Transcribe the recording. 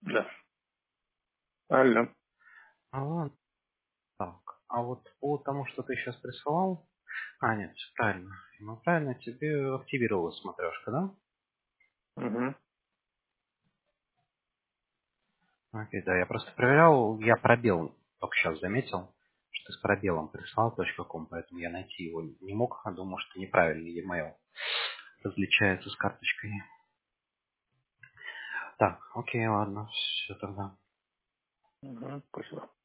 Да. Алло. Ага, так. А вот по тому, что ты сейчас присылал... нет, всё правильно. Ну, правильно, тебе активировалась смотрешка, да? Угу. Окей, да, я просто проверял, я пробел только сейчас заметил, что ты с пробелом прислал .com, поэтому я найти его не мог, а думал, что неправильный e-mail различается с карточкой. Так, окей, ладно, все тогда. Угу. Спасибо.